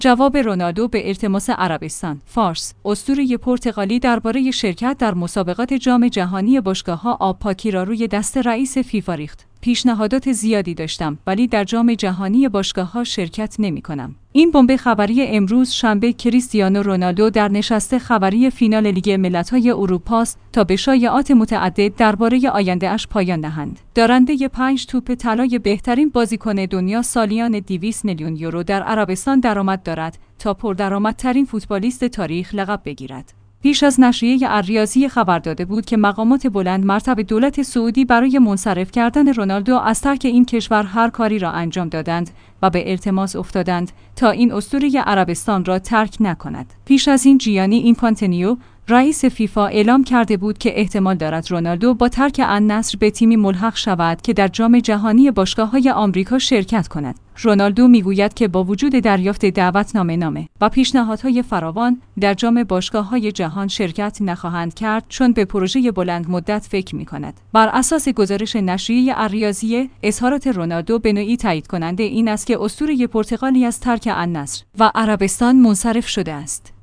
جواب رونالدو به التماس عربستان. فارس: اسطوره پرتغالی درباره شرکت در مسابقات جام جهانی باشگاه‌ها آبپاکی را روی دست رئیس فیفا ریخت. پیشنهادات زیادی داشتم ولی در جام جهانی باشگاه‌ها شرکت نمی‌کنم. این بمب خبری امروز شنبه کریستیانو رونالدو در نشست خبری فینال لیگ ملت‌های اروپا است تا به شایعات متعدد درباره آینده‌اش پایان نهند. دارنده 5 توپ طلای بهترین بازیکن دنیا سالیان 200 میلیون یورو در عربستان درآمد دارد تا پردرآمدترین فوتبالیست تاریخ لقب بگیرد. پیش از نشریه الریاضی خبر داده بود که مقامات بلند مرتبه دولت سعودی برای منصرف کردن رونالدو از ترک این کشور هر کاری را انجام دادند و به التماس افتادند تا این اسطوره عربستان را ترک نکند. پیش از این جیانی اینفانتینیو رئیس فیفا اعلام کرده بود که احتمال دارد رونالدو با ترک النصر به تیمی ملحق شود که در جام جهانی باشگاه‌های آمریکا شرکت کند. رونالدو میگوید که با وجود دریافت دعوتنامه و پیشنهادهای فراوان در جام باشگاه‌های جهان شرکت نخواهند کرد چون به پروژه بلند مدت فکر می‌کند. بر اساس گزارش نشریه الریاضی، اظهارات رونالدو به نوعی تایید کننده این است که اسطوره پرتغالی از ترک النصر و عربستان منصرف شده است.